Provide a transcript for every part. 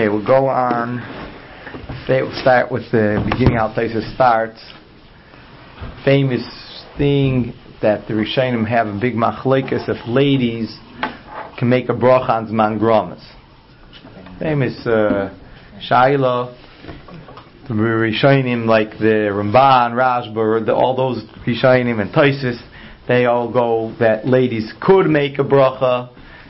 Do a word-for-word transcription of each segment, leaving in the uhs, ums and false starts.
Okay, we'll go on. We'll start with the beginning. How Tosfos starts. Famous thing that the Rishonim have a big machlokes if ladies can make a bracha on Zman Gromas. Famous uh, Shaila. The Rishonim like the Ramban, Rashba, the, all those Rishonim and Tosfos, they all go that ladies could make a bracha.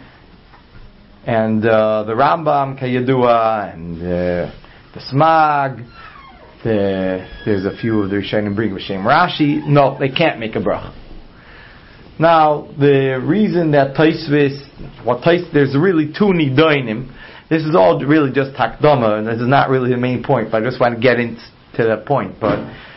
And uh, the Rambam, Kayadua, and uh, the Smag, the, there's a few of the Rishonim bring B'Shem Rashi. No, they can't make a bracha. Now, the reason that Tosfos, what Tosfos, there's really two nidonim. This is all really just takdama, and this is not really the main point, but I just want to get into that point. But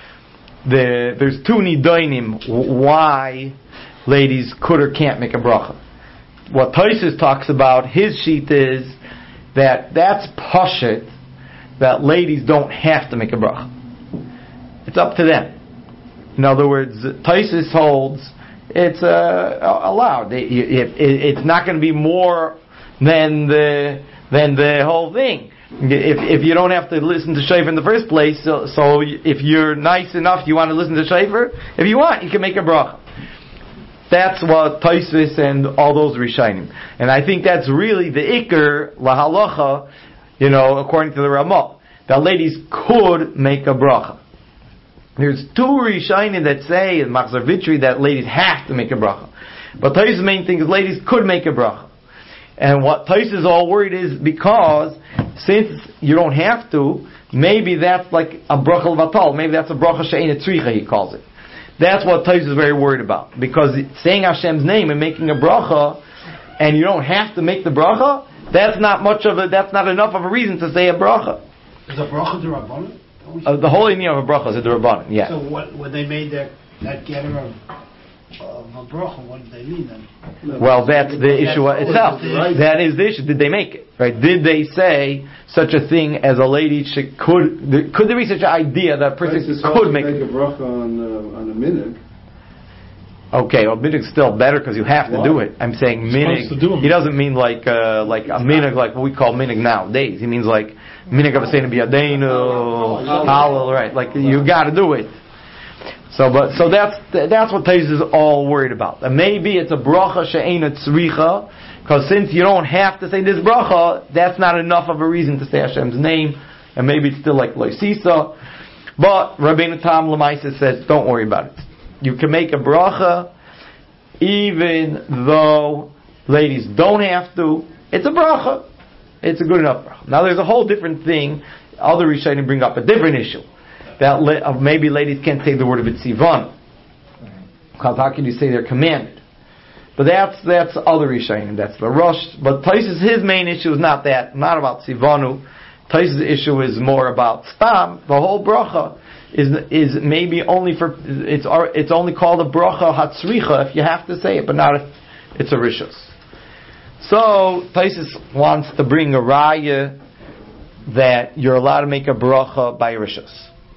the, there's two nidonim why ladies could or can't make a bracha. What Tosfos talks about, his sheet is that that's pashut, that ladies don't have to make a bracha. It's up to them. In other words, Tosfos holds it's uh, allowed. It, it, it's not going to be more than the than the whole thing. If if you don't have to listen to shofar in the first place, so, so if you're nice enough, you want to listen to shofar. If you want, you can make a bracha. That's what Tosfos and all those Rishonim. And I think that's really the Iker, lahalacha, you know, according to the Ramah, that ladies could make a bracha. There's two Rishonim that say, in Machzor Vitri, that ladies have to make a bracha. But Tosfos' main thing is ladies could make a bracha. And what Tosfos is all worried is because, since you don't have to, maybe that's like a bracha l'vatal, maybe that's a bracha she'ein tzricha, he calls it. That's what Tosfos is very worried about. Because saying Hashem's name and making a bracha, and you don't have to make the bracha, that's not much of a, that's not enough of a reason to say a bracha. Is a bracha the Rabbanan? Uh, the whole idea of a bracha is the Rabbanan, yeah. So what, when they made that, that getter of, of a bracha, what did they mean then? Well, that's the issue itself. That is the issue. Did they make it? Right? Did they say such a thing as a lady should, could, could there be such an idea that a person could make, make a bracha on, uh, on a minhag? Okay, well, minhag's still better because you have to Why? do it. I'm saying minhag. He doesn't mean like uh, like a minhag like what we call minhag nowadays. He means like minhag of a saying biyadenu, halal, right? Like you got to do it. So, but so that's that's what Tosfos is all worried about. And maybe it's a bracha she'ein tzricha, because since you don't have to say this bracha, that's not enough of a reason to say Hashem's name, and maybe it's still like loisisa. But Rabbeinu Tam Lamaisa says, don't worry about it. You can make a bracha, even though ladies don't have to. It's a bracha. It's a good enough bracha. Now, there's a whole different thing. Other Rishonim bring up a different issue. That uh, maybe ladies can't say the word of it tzivanu. Because how can you say they're commanded? But that's that's other Rishonim. That's the Rosh. But Tosfos, his main issue is not that, not about tzivanu. Tosfos' issue is more about stam. The whole bracha is is maybe only for it's it's only called a bracha hatzricha if you have to say it, but not if it's a rishus. So Tosfos wants to bring a raya that you're allowed to make a bracha by rishus.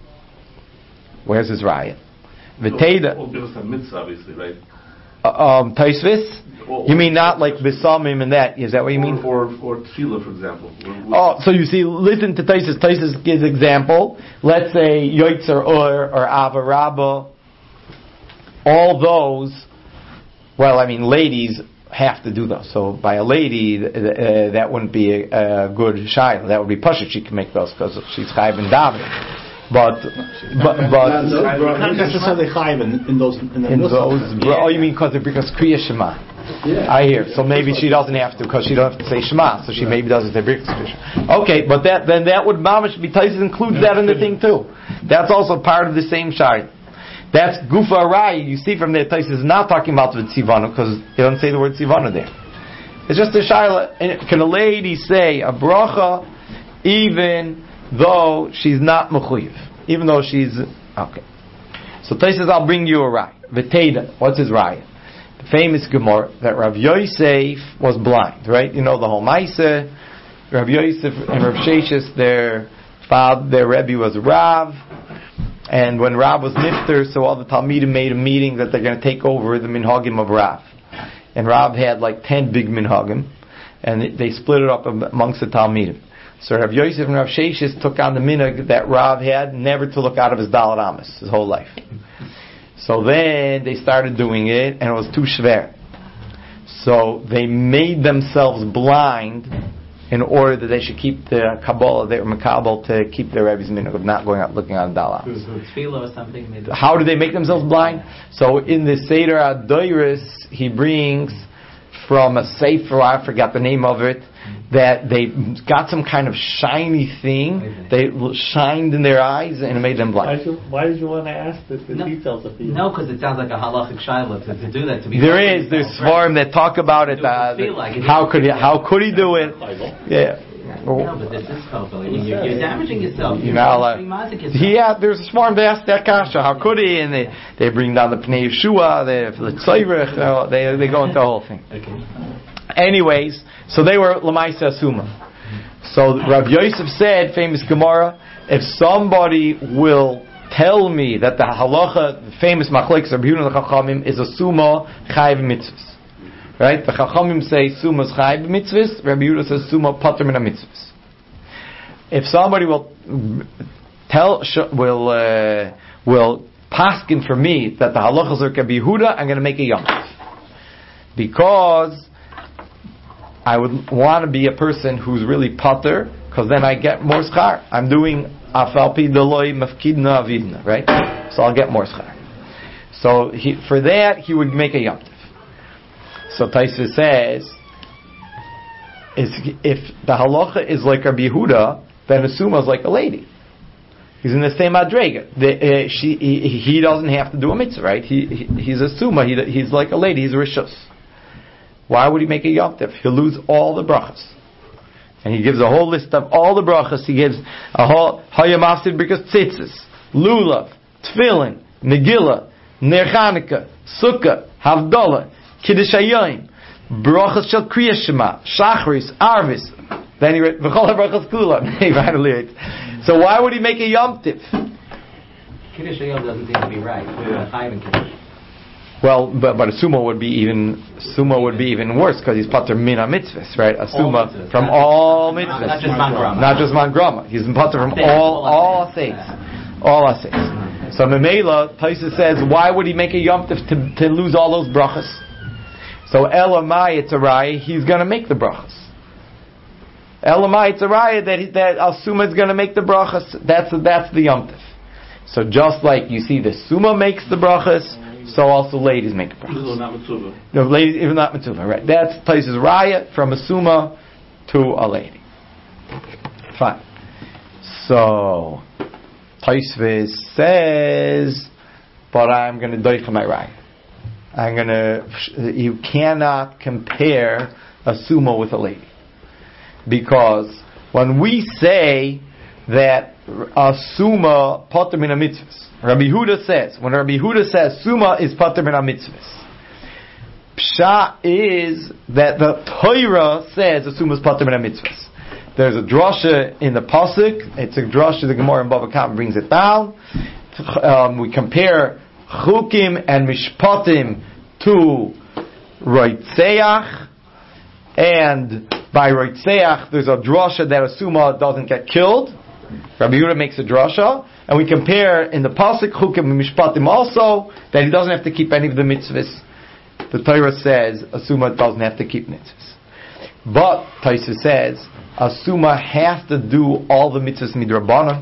Where's his raya? V'teida. Well, give us a mitzvah, obviously, right? Uh, um, Tosfos? You mean not like Besamim and that? Is that what you mean? Or or, or tefillah, for example. Oh, so you see, listen to Tosfos. Tosfos gives example. Let's say Yoitzer Or or Ava Rabba. All those, well, I mean, ladies have to do those. So by a lady, uh, that wouldn't be a, a good shayla. That would be Pasha. She can make those because she's chayv and davening. But, but, but, not necessarily chayv in, in those, in, in those, yeah. Oh, you mean because because Kriya Shema? Yeah. I hear. So maybe she doesn't have to because she doesn't have to say Shema, so she yeah. maybe doesn't say Birkas Kriya. Okay, but that then that would mamish be Tosfos includes yeah. that in the thing too. That's also part of the same shayla. That's Gufa Rai. You see from there, Tosfos is not talking about the tzivanu because he doesn't say the word tzivanu there. It's just a shayla. Can a lady say a bracha even though she's not mechuyev, even though she's okay? So Tosfos, I'll bring you a raya. V'teida, what's his raya? The famous Gemara that Rav Yosef was blind, right? You know the whole Maaseh. Rav Yosef and Rav Sheshes, their father, their Rebbe was Rav, and when Rav was nifter, so all the Talmidim made a meeting that they're going to take over the minhagim of Rav. And Rav had like ten big minhagim, and they split it up amongst the Talmidim. So Rav Yosef and Rav Sheshis took on the minhag that Rav had, never to look out of his Dalet Amos his whole life. So then they started doing it, and it was too schwer. So they made themselves blind in order that they should keep the Kabbalah, they were Makabal to keep their Rebbe's minhag of not going out looking on Dalet Amos. Tefillah or something. Maybe. How do they make themselves blind? So in the Seder Adoiris, he brings from a Sefer, I forgot the name of it, that they got some kind of shiny thing, they shined in their eyes and it made them blind. Why did you, why did you want to ask the, the no, details of these? No, because it sounds like a halachic shaila to, to do that. To be there is, there's Svarim that talk about it. Uh, like it how could he, how could he do it? Yeah. No, but this is kosher. You're, you're damaging yourself. You're damaging yourself. Yeah, there's a Svarim they ask that kasha. How could he? And they, they bring down the Pnei Yeshua, the Tzayirich, they they go into the whole thing. Okay. Anyways, so they were Lamaisa Asuma. So Rav Yosef said, famous Gemara, if somebody will tell me that the halacha, the famous machlekes Rabbi Yehuda and the Chachamim, is a suma chayiv mitzvahs. Right? The Chachamim say suma is chayiv mitzvahs, Rabbi Yehuda says suma pater min mitzvahs. If somebody will tell, will uh, will paskin for me that the halachas are Rabbi Yehuda, I'm going to make a yom tov. Because I would want to be a person who's really pater, because then I get more schar. I'm doing afalpi deloi mafkidna avidna, right? So I'll get more schar. So he, for that, he would make a yom tov. So Taisa says, is, if the halacha is like Rabbi Yehuda, then Asuma is like a lady. He's in the same adrega. The, uh, she, he, he doesn't have to do a mitzvah, right? He, he he's a suma. He, he's like a lady. He's a rishus. Why would he make a yom tov? He'll lose all the brachas. And he gives a whole list of all the brachas. He gives a whole hayam afsid brikas tzitzis, lulav, tefillin, megillah, ner Chanukah, sukkah, havdalah, kiddush hayom, brachas shel kriyas shema, shachris, arvis. Then he read v'chol brachas kulam. So why would he make a yom tov? Kiddush hayom doesn't seem to be right. Yeah. Well, but but a sumo would be even sumo would be even worse because he's pater min mitzvahs, right? A sumo from all mitzvahs, not just man grama. Not just man grama. He's pater from all all asays, all asays. So Memela Taisa says, why would he make a yom tov to to lose all those brachas? So Elamai it's a raya, he's going to make the brachas. Elamai it's a raya that he, that al suma is going to make the brachas. That's that's the yom tov. So just like you see, the suma makes the brachas. So also ladies make brachas. No, ladies, even not mitzvah, right? That's places raya from a suma to a lady. Fine. So Taisvis says, but I'm going to doich my raya. I'm going to. You cannot compare a suma with a lady, because when we say that a suma pater min mitzvahs. Rabbi Yehuda says, when Rabbi Yehuda says Suma is pater min mitzvahs, Psha is that the Torah says the Suma is pater min mitzvahs. There's a drasha in the pasuk. It's a drasha. The Gemara in Bava Kama brings it down. Um, we compare chukim and mishpatim to roitzeach, and by roitzeach there's a drasha that a Suma doesn't get killed. Rabbi Yehuda makes a drasha, and we compare in the pasuk chukim and mishpatim also that he doesn't have to keep any of the mitzvahs. The Torah says a suma doesn't have to keep mitzvahs, but Taisa says a suma has to do all the mitzvahs midrabanan.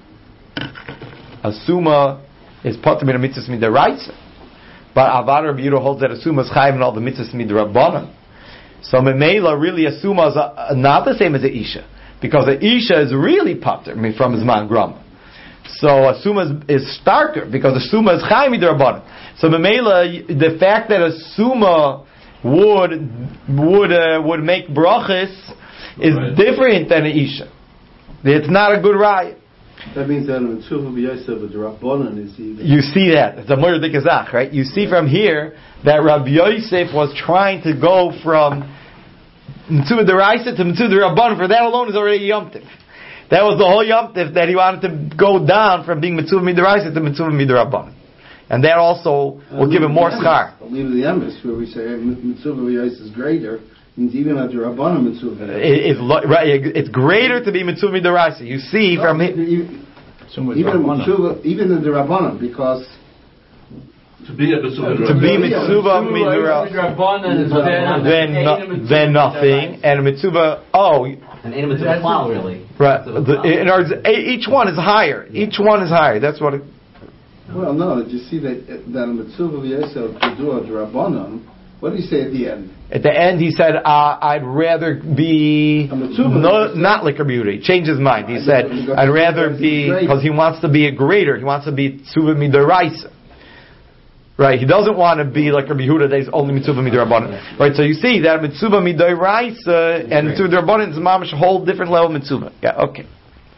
A suma is pater min mitzvahs midaraisa, but Avad Rabbi Yehuda holds that a suma is chayiv in all the mitzvahs midrabanan. So memela really a suma is a, a, not the same as a isha. Because the Isha is really pater from his man grama. So a Suma is, is starker, because a Suma is Chaim Midrabanan. So Memela, the fact that a Suma would would uh, would make brachas is right. different than an Isha. It's not a good raya. That means that in Mitzvah B'Yosef with the Rabbanan is even. You see that. It's a Murder Dikazach, right? You see from here that Rabbi Yosef was trying to go from Mitzvah Deraisa to Mitzvah Rabbanan. For that alone is already Yom Tiv. That was the whole Yom Tiv that he wanted to go down from being Mitzvah Midaraisa to Mitzvah Midarabbanan. And that also will give him more schar. I'll leave the emes where we say Mitzvah B'Yosef is greater means even a Rabbanan mitzvah. It, it's lo- right. It's greater to be mitzvah midaraisa. You see from it. Even mitzvah, even in the Rabbanan, because To be a mitzvah. To be mitzvah midaraisa, then no, then nothing, and a mitzvah. Oh, An ain't a mitzvah klal, really. right. The, in other words, each one is higher. Each one is higher. That's what. It, well, no. You see that that a mitzvah v'yesel to do a Rabbanan. What do you say at the end? At the end, he said, uh, "I'd rather be no, not like a beauty." He changed his mind. He said, "I'd rather be," because he wants to be a greater. He wants to be mitzvah midaraisa. Right, he doesn't want to be like Rabbi Yehuda that is only mitzvah midarabanan. Right, so you see that mitzvah midaraisa and mitzvah midarabanan is mamash a whole different level of mitzvah. Yeah, okay.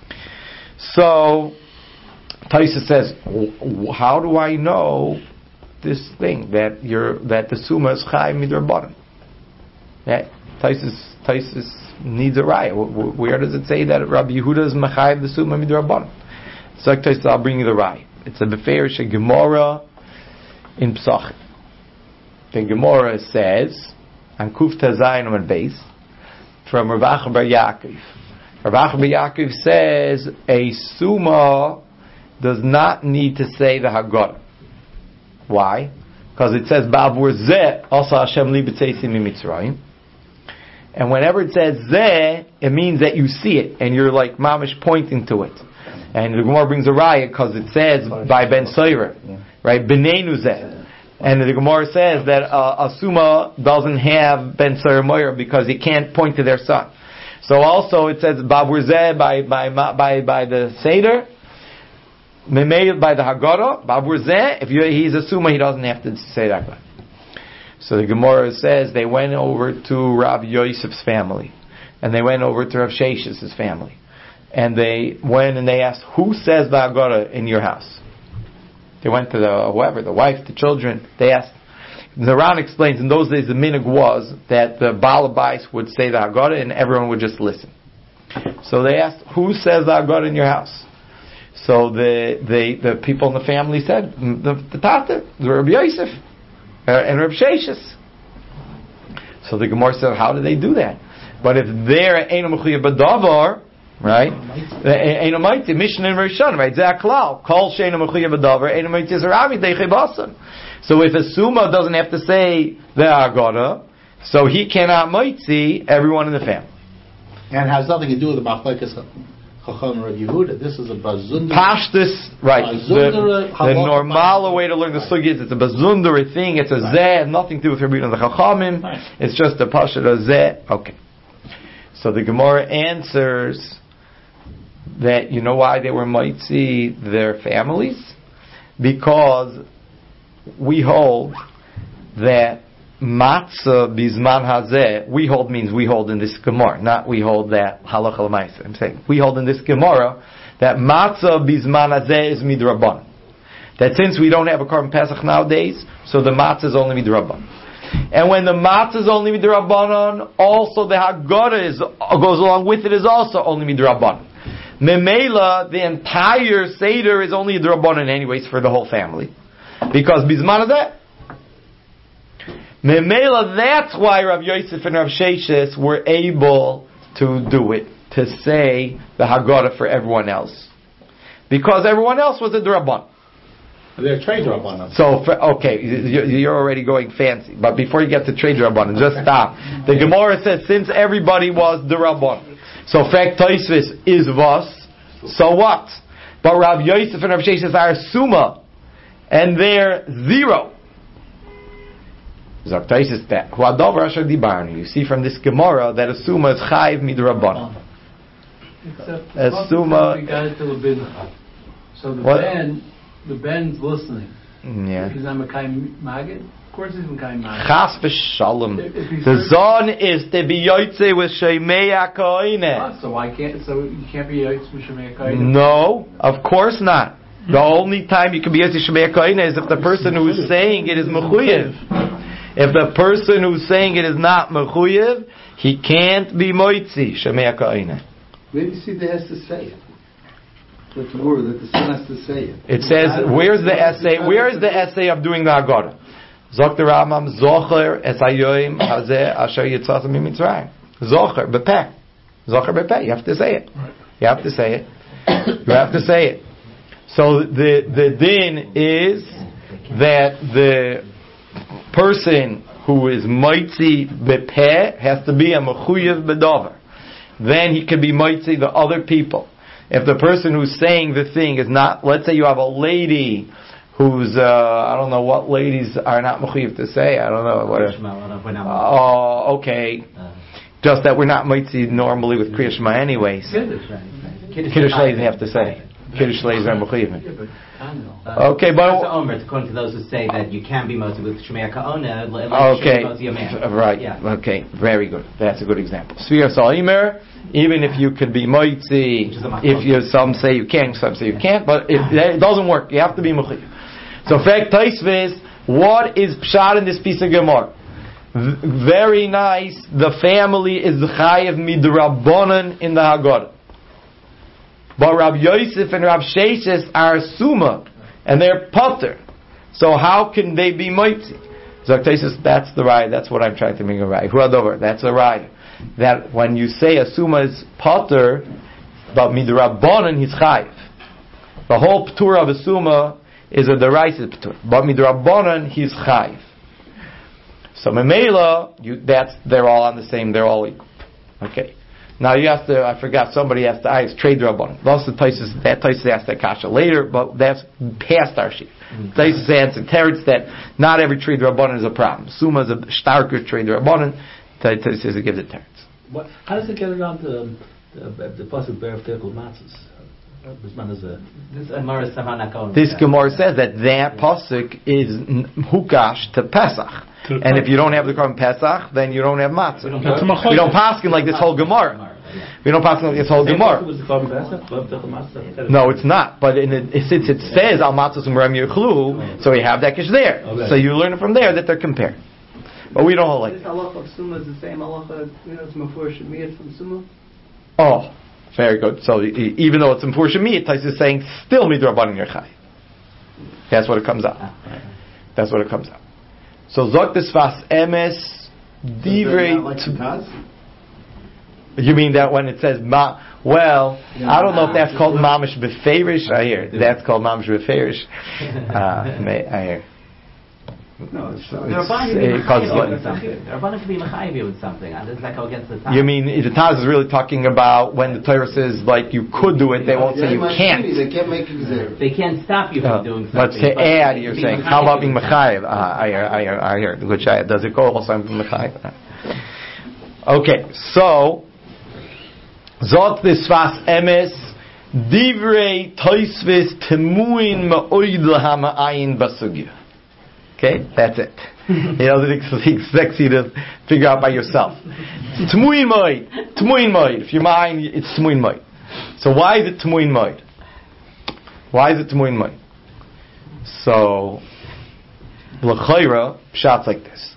So Taisa says, how do I know this thing that you're that the summa is chai midarabanan? Yeah, Taisa Taisa needs a raya. Where does it say that Rabbi Yehuda is machai the summa midarabanan? So Taisa, I'll bring you the raya. It's a beferish Gemara in Pesach. The Gemara says, on Kuf Tazayin on base, from Rav Acha bar Yaakov. Rav Acha bar Yaakov says, a Suma does not need to say the Haggadah. Why? Because it says, Ba'avur zeh, also Hashem li b'tzeisim mitzrayim. And whenever it says zeh, it means that you see it, and you're like mamish pointing to it. And the Gemara brings a raya because it says by Ben Soira, right? B'neinu zeh. And the Gemara says that uh, Asuma doesn't have Ben Soira Moira because he can't point to their son. So also it says Ba'avur zeh by by by by the Seder, Memei by the Haggadah, Ba'avur zeh. If you, he's Asuma, he doesn't have to say that. So the Gemara says they went over to Rav Yosef's family, and they went over to Rav Shesh's family. And they went and they asked, who says the Haggadah in your house? They went to the whoever, the wife, the children. They asked. The Ran explains, in those days the minhag was that the Baal Bais would say the Haggadah and everyone would just listen. So they asked, who says the Haggadah in your house? So the the, the people in the family said, the, the Tata, the Rabbi Yosef, uh, and Rabbi Sheshes. So the Gemara said, how do they do that? But if they're Eino Mechuyev B'davar, right? Eino Maiti, Mishnah and Rishon, right? Ze'aklal. Kol she'eino mechuyev b'davar, eino Maiti zeravi deichei basan. So if a Suma doesn't have to say the Haggadah, so he cannot Maiti everyone in the family. And has nothing to do with the Machlekes Chacham Rav Yehuda. This is a Bazundar. Pashtus, right. The, the normal way to learn the Sugi is it's a Bazundar thing, it's a Zeh, nothing to do with Rabbi and the Chachamim. It's just a Pashut of Zeh. Okay. So the Gemara answers that you know why they were mitzi their families? Because we hold that matzah bizman hazeh, we hold means we hold in this Gemara, not we hold that halacha l'maaseh. I'm saying we hold in this Gemara that matzah bizman hazeh is midrabban. That since we don't have a Korban Pesach nowadays, so the matzah is only midrabban. And when the matzah is only midrabbanan, also the Haggadah is goes along with it is also only midrabbanan. Memela, the entire Seder is only a Drabanan anyways for the whole family. Because Bizman of that. Memela, that's why Rav Yosef and Rav Sheshes were able to do it, to say the Haggadah for everyone else. Because everyone else was a Draban. They're trade Drabanan. So, for, okay, you're already going fancy. But before you get to trade Drabanan, just stop. The Gemara says, since everybody was the Rabban, so fact Taisvis is Vas, so what? But Rav Yosef and Rav Sheshes are Suma, and they're zero. Zok Taisvis that. You see from this Gemara that a Suma is Chayv Midrabban. Except a Suma. So the what? Ben, the Ben's listening. Yeah. Because I'm a Kai Magid. Of course he's a Kai Magid. Chas v'shalom. The zon is to be Yotze with Shemei HaKoineh. So why can't? So you can't be Yotze with Shemei HaKoineh? No, of course not. The only time you can be Yotze Shemei HaKoineh is if the person who is saying it is mechuyev. If the person who's saying it is not mechuyev, he can't be Moitzi Shemei HaKoineh. Where do you see the has to say it? What word that the son has to say it? It says, where's the essay? Where is the essay of doing the Haggadah? Zok the Rambam, Zocher es hayoim hazeh asher yitzasem mimitzrayim. Zocher, bepeh. Zocher bepeh. You have to say it. You have to say it. You have to say it. So the the din is that the person who is mitzi bepeh has to be a mechuyev bedover. Then he can be mitzi the other people. If the person who's saying the thing is not, let's say you have a lady who's, uh, I don't know what ladies are not mechuyev to say. I don't know what. Oh, okay. Just that we're not mitzi normally with Kriya Shema anyways. Kiddush ladies have to say. Kiddush ladies are mechuyev. Okay, but according to those who say that you can be mitzi with Shemei Ka'ona, okay, right, yeah. Okay, very good. That's a good example. Sfira Salimer, even if you could be mitzi, if you some say you can, some say you can't, but if it doesn't work, you have to be mechuyev. So, fact Taisvis, what is pshat in this piece of Gemara? V- very nice. The family is the chayav midrabanan in the Haggadah. But Rab Yosef and Rab Sheshes are suma, and they're potter. So how can they be mitzi? Zok Taisus, that's the raya. That's what I'm trying to make a raya. Huadover, that's a raya. That when you say a suma is potter, but midrabanan he's chayav. The whole ptur of a suma is a derisive ptur, but midrabanan he's chayav. So memela, you that's they're all on the same. They're all equal. Okay. Now you have to, I forgot, somebody has to ask trade rabbanon. Lots of places, that places ask that kasha later, but that's past our sheet. Places mm-hmm. answer teretz that not every trade rabbanon is a problem. Suma is a starker trade rabbanon. Places it gives it teretz. What? How does it get around the the, the possible bear of tekel matzahs? This This Gemara says that that pasuk is hukash to Pesach. And if you don't have the korban Pesach, then you don't have matzah. We don't, we don't paskin like this whole Gemara. We don't paskin like this whole Gemara. No, it's not. But in it, since it says al matzah umrem yechlu, so we have that kish there. So you learn it from there that they're compared. But we don't hold like this. This halacha of Summa is the same halacha, you know, it's Mefur Shemiyat from Summa? Oh, very good. So even though it's Mefur Shemiyat, Tais is saying still midrabanan yerchai. That's what it comes out. That's what it comes out. So Zok Desvas Emes Divrei. You mean that when it says ma? Well, yeah, I don't know if that's called mamish beferish. I hear that's called mamish beferish. Uh, I hear. No, it's Rabbanim to be mechayiv with something. It's like against the Taz. You mean the Taz is really talking about when the Torah says like you could do it, they won't say you can't. They can't make it. They can't stop you from doing something. But to add, you're saying, how about being mechayiv? Ah, I hear, I hear, I hear. Good shayah. Does it go also being mechayiv? Okay, so Zot Desvas Emes Divrei Toisvis Temuin Ma'oid Lahama Ayin Basugya. Okay, that's it. You know, it's sexy to figure out by yourself. Tmuin Moed. Tmuin Moed. If you're mine, it's Tmuin Moed. So why is it Tmuin Moed? Why is it Tmuin Moed? So, L'chaira, shots like this.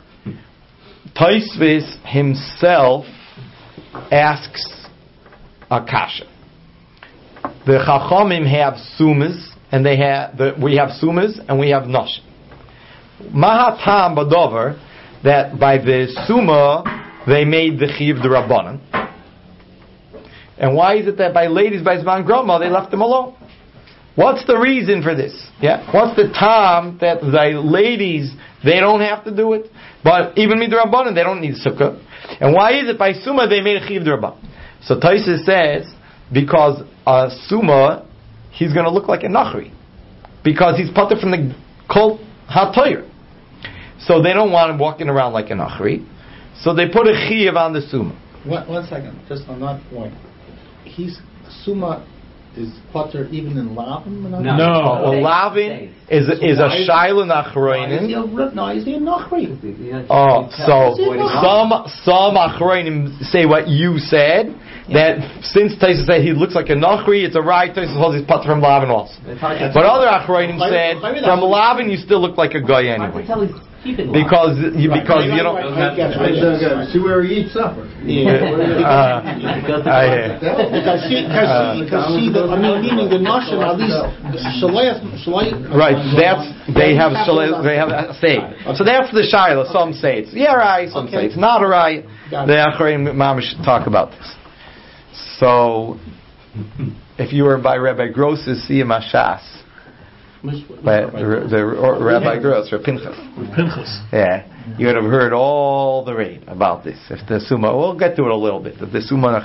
Tosfos himself asks a kasha. The Chachamim have sumas, and they have the, we have sumas, and we have noshim. Mahatam Badover, that by the Summa they made the Chiv the Rabbanan. And why is it that by ladies by Zman Groma they left them alone? What's the reason for this? Yeah, what's the time that the ladies they don't have to do it, but even Mid Rabbanan they don't need Sukkah? And why is it by Summa they made a Chiv the Rabbanan? So Taisa says because a Summa he's going to look like a Nachri because he's put from the cult HaToyer. So they don't want him walking around like an Achri. So they put a Chiyav on the Summa. One, one second, just on that point. He's Summa is Potter even in Lavin? No. no. no. Well, Lavin is, so is a Shaila Nachroinim. No, is he a Nachri? Oh, so some some Achroinim say what you said. That since Taisa said he looks like a Nachri, it's a right. Taisa holds his Potter from Lavin also. But other Achroinim said from Lavin you still look like a guy anyway. Keep it because you Right. because Right, you don't. right, right. I get it. I don't get it. See where he eats supper. Uh, I hear. Because she, because she, because she, the, I mean, meaning the notion at least, shalei, shalei. Right, that's they have shalei, they have a say. So that's the shayla. Some say it's yeah right, some say it's not right. The Achrein Mamish talk about this. So, if you were by Rabbi Gross's Siyam Hashas, by the, the or Rabbi Gross or Pinchas, Pinchas. yeah, you would have heard all the rain about this. If the Summa, we'll get to it a little bit. If the Summa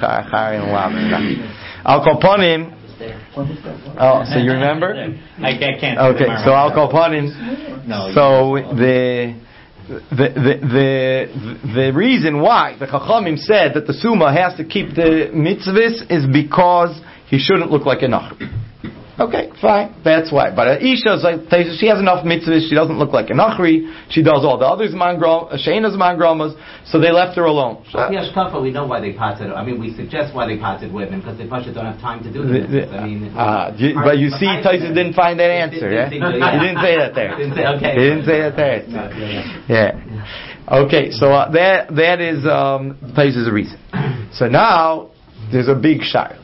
Al Koponim. Oh, so you remember? I, I can't. Okay, so Al Koponim. No. So the. The, the the the reason why the Chachamim said that the Summa has to keep the mitzvahs is because he shouldn't look like a Nachri. Okay, fine, that's why. But Isha, like, she has enough mitzvahs, she doesn't look like a Nachri, she does all the others, Sheina's mangromas, so they left her alone. Yes, Kafa, we know why they potted. I mean, we suggest why they potted women, because they probably don't have time to do the mitzvahs. I mean, uh, you, but you see, Tyson didn't find that answer, yeah? He didn't say that there. Didn't say, okay. He didn't say that there. Yeah. Okay, so uh, that that is um, Tyson's reason. So now there's a big shayla.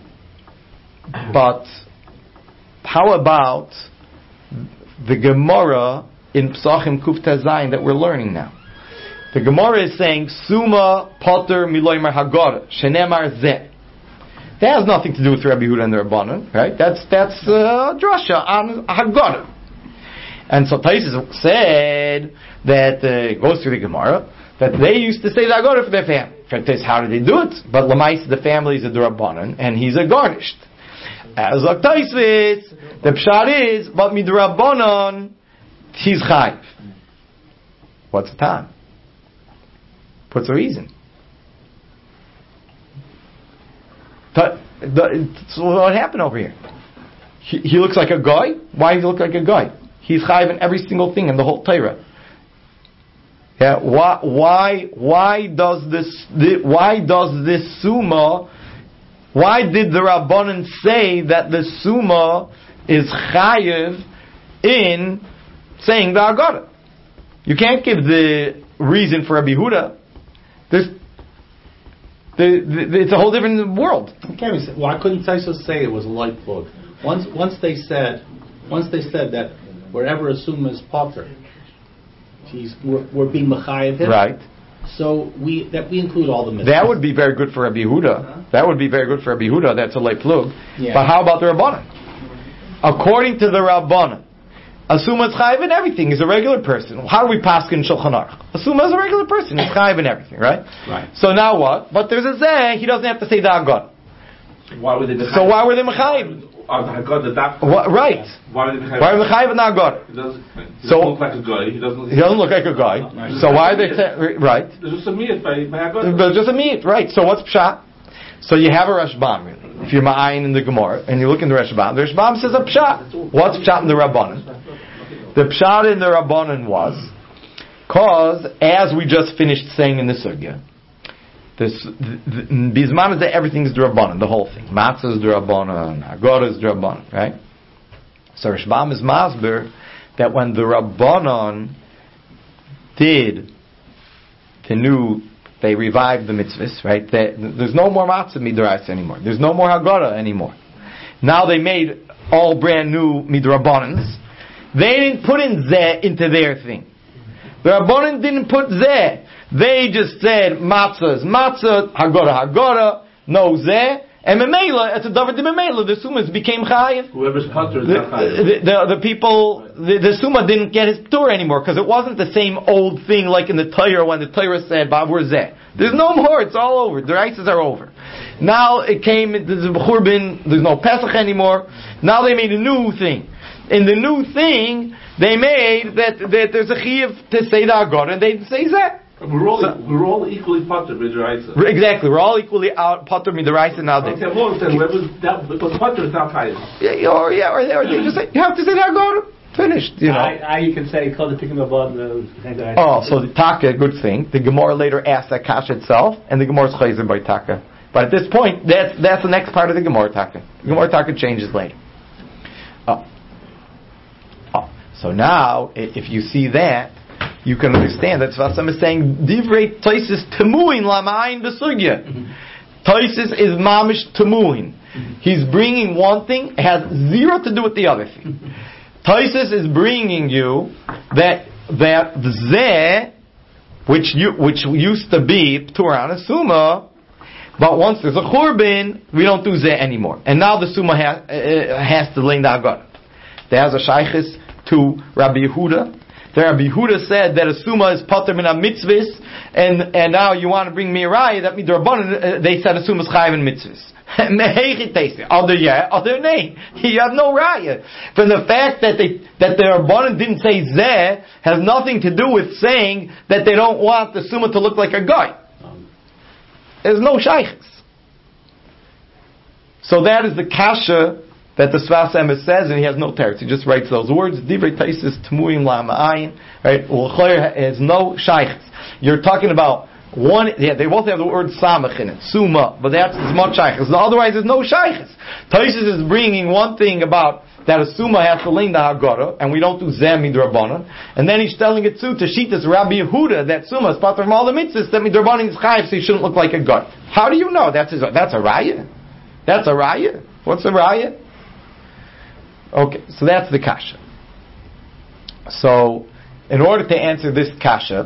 But how about the Gemara in Psachim Kuf Tezayin that we're learning now? The Gemara is saying Suma Potter Miloymar Hagara Shenemar Zeh. That has nothing to do with Rabbi Yehuda and the Rabbanan, right? That's that's uh, drasha on Hagara. And so Taisus said that uh, goes through the Gemara that they used to say the Hagara for their family. How did they do it? But Lamais, the family is a Rabbanan and he's a garnished. As like Taisvis, the pshat is, but midrabanan, he's chayv. What's the time? What's the reason? The, the, so what happened over here? He, he looks like a guy. Why does he look like a guy? He's chayv in every single thing in the whole Torah. Yeah. Why? Why? Why does this? Why does this summa? Why did the Rabbanan say that the Summa is chayiv in saying the Haggadah? You can't give the reason for Rabbi Yehuda. There's, the, the, it's a whole different world. Okay, why couldn't Taisus say it was a light plug? Once, once they said, once they said that wherever a Summa is potter, he's we're, we're being mechayiv him. Right. So we that we include all the mitzvahs. That would be very good for Rabbi Yehuda. That would be very good for Rabbi Yehuda. That's a late plug. Yeah. But how about the Rabbanan? According to the Rabbanan, Asuma is chayiv in everything. He's a regular person. How do we pass in Shulchan Aruch? Asuma is a regular person. He's chayiv in everything, right? Right. So now what? But there's a zeh. He doesn't have to say the Haggadah. Why were they mechayiv? So why were they mechayiv? What, right. Why were they mechayiv? Why were they mechayiv and not Haggadah? He doesn't, he so, doesn't look like a guy. He doesn't, he doesn't look like a guy. Right. So why are they te- right? There's just a meat by, by Haggadah. But just a meat, right? So what's pshat? So you have a Rashbam, really. If you're ma'ayin in the Gemara and you look in the Rashbam, the Rashbam says a pshat. What's pshat in the Rabbanan? The pshat in the Rabbanan was, cause as we just finished saying in the sugya, this Bisman is that everything is the Rabbanan, the whole thing. Matzah is the Rabbanan, Haggadah is the Rabbanan, right? So Rashbam is masber that when the Rabbanan did the new, they revived the mitzvahs, right? They, there's no more matzah midrash anymore. There's no more Haggadah anymore. Now they made all brand new midrabbanans. They didn't put in zeh into their thing. The Rabbanan didn't put zeh. They just said matzah is matzah, Haggadah Haggadah, no zeh. And Memela, it's a David de Memela, the Sumas became chayiv. Whoever's potter is the, not chayiv. The, the, the people, the, the Summa didn't get his tour anymore because it wasn't the same old thing like in the Torah when the Torah said, Babur Zeh. There's no more, it's all over. The races are over. Now it came, there's a B'churbin, there's no Pesach anymore. Now they made a new thing. In the new thing, they made that, that there's a chiyuv to say the Haggadah and they say Zeh. We're all, so, we're all equally potter midiraisa. Exactly, we're all equally out potter midiraisa nowadays. Okay, well, then whoever's that, because potter is not chayiv. Yeah, or yeah, or, or they just say you have to say the Haggadah. Finished, you know. I, I you can say call the picking about the. Oh, so the Taka, good thing. The Gemara later asked that kasha itself, and the Gemara is chayzer by Taka. But at this point, that's that's the next part of the Gemara Taka. The Gemara Taka changes later. Oh. Oh. So now, if you see that, you can understand that Sfas Emes is saying Divrei Taisus Temuin Lamayin Besugya. Taisus is Mamish Temuin. He's bringing one thing, it has zero to do with the other thing. Taisus is bringing you that that the Zeh, which you, which used to be P'tur on a Summa, but once there's a Churban, we don't do Zeh anymore. And now the Summa has, uh, has to lay the Agar. There's a Shaykhis to Rabbi Yehuda. The Rabbi Yehuda said that a Summa is Pater Min HaMitzvahs, and, and now you want to bring me a Raya, that means uh, they said a Summa is Chayiv in Mitzvahs. Other yeah, other nay. You have no raya. From the fact that they that the Rabbanan didn't say zeh has nothing to do with saying that they don't want the summa to look like a guy. There's no shaykhs. So that is the kasha that the Sfas Emes says, and he has no teretz. He just writes those words. Divrei Taisus Temuim La'ma'ayin. Right? U'l'choyer has no shaykhs. You're talking about one, yeah, they both have the word samach in it, summa, but that's as much shaykhs. Otherwise, there's no shaykhs. Taisus is bringing one thing about that a summa has to lean the hagara, and we don't do zeh midrabanan, and then he's telling it too to Shitas Rabbi Yehuda that summa is part of all the mitzvahs that midrabanan is chayiv, so he shouldn't look like a god. How do you know? That's his, that's a raya. That's a raya. What's a raya? Okay, so that's the kasha. So, in order to answer this kasha,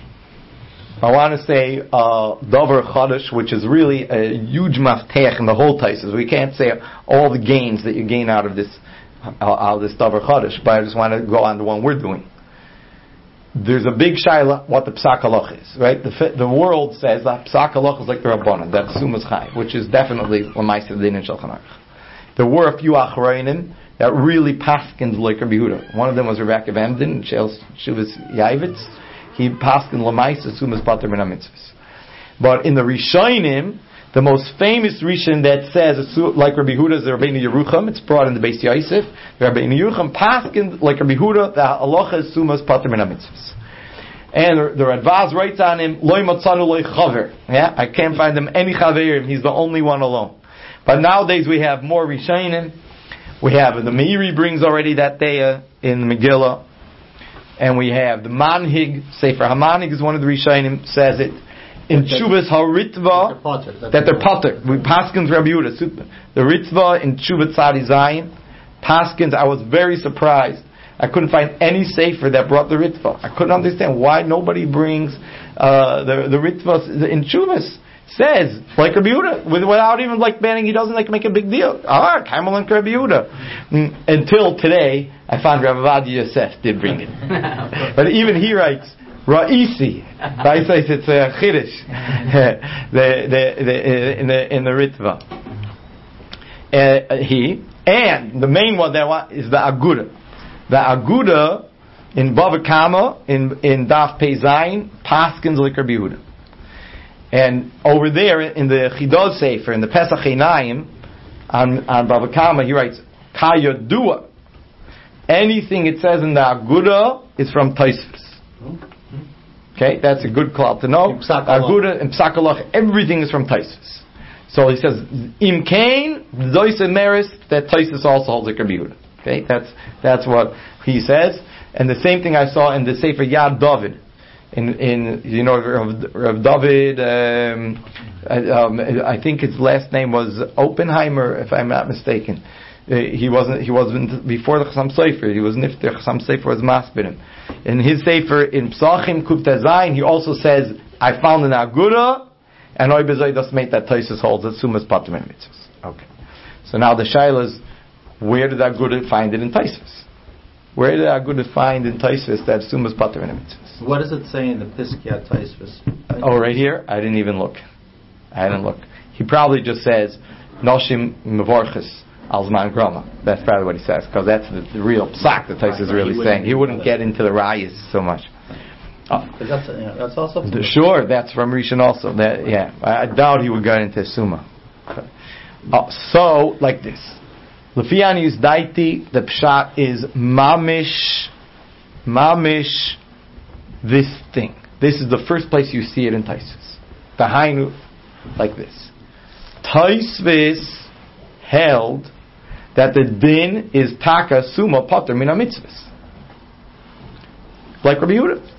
I want to say uh, Dover Chodesh, which is really a huge mafteach in the whole Taisus. We can't say all the gains that you gain out of this uh, out of this Dover Chodesh, but I just want to go on to one we're doing. There's a big shaila what the Psak Halach is, right? The the world says that Psak Halach is like the Rabbanan, that Sumas Chai, which is definitely L'maisa Din and Shulchan Aruch. There were a few Acharayim that really paskins like Rabbi Yehuda. One of them was Rebbe Emden, Shuvas Yaivitz. He passed in L'maisa Sumas Pater Min HaMitzvahs. But in the Rishonim, the most famous Rishon that says like Rabbi Yehuda is the Rabbeinu Yerucham. It's brought in the Beis Yosef. The Rabbeinu Yerucham passed in like Rabbi Yehuda. The halacha is Sumas Pater Min HaMitzvahs. And the Radvaz writes on him, Loi Matzanu Loi Chaver. Yeah, I can't find him any Chaverim. He's the only one alone. But nowadays we have more Rishonim. We have the Meiri brings already that day uh, in Megillah. And we have the Manhig, Sefer HaManhig is one of the Rishonim, says it, in Tshuvas HaRitva, that they're Potter. We Paskins Rabbi Yehuda, the Ritva in Tshuvas Tzadi Zayin, Paskins, I was very surprised. I couldn't find any Sefer that brought the Ritva. I couldn't understand why nobody brings uh, the, the Ritva in Tshuvas. Says, like Rabbi Yehuda, without even like banning, he doesn't like make a big deal. Ah, Kaimel and Rabbi Yehuda. Mm, until today, I found Rav Avadia Yosef did bring it. But even he writes, Ra'isi. I say it's a Chiddush. the, the, the, in the, in the Ritva. Uh, he, and the main one that I want is the Aguda. The Aguda, in Bava Kama, in, in Daf Pei Zayin, Paskins like Rabbi Yehuda. And over there in the Chidol Sefer, in the Pesach Einayim, on, on Bava Kama, he writes, Kayodua. Anything it says in the Aguda is from Tosfos. Okay, that's a good call to know. Aguda and Psak Halach, everything is from Tosfos. So he says, Im Kain, Zois Emeris, that Tosfos also holds like Rabbi Yehuda. Okay, that's, that's what he says. And the same thing I saw in the Sefer Yad David. In, in you know, Rav, Rav David, um, um, I think his last name was Oppenheimer, if I'm not mistaken. Uh, he wasn't. He wasn't before the Chassam Sofer. He was nifter. Chassam Sofer was masbirim. In his sefer in Psachim Kufta Zayin, he also says, "I found an Aguda, and Oy Bezay das made that Taisus holds that Sumas Pater Min HaMitzvahs." Okay. So now the shaila is, where did Aguda find it in Taisus? Where did Aguda find in Taisus that Sumas Pater Min HaMitzvahs? What does it say in the Piskei Taisvus? Oh, right here? I didn't even look. I didn't look. He probably just says, Noshim Mevorchis Alzman Groma. That's probably what he says, because that's the, the real psak that Tais is really saying. He wouldn't get into the rayas so much. Oh. That's, you know, that's also the, sure, that's from Rishon also. That, yeah, I, I doubt he would get into Summa. Oh, so, like this. Lefian Yuzdaiti, the pshat is Mamish, Mamish, this thing. This is the first place you see it in Taisvis. The Hainu, like this. Taisvis held that the din is taka summa pater min ha-mitzvahs. Like Rabbi Yehuda.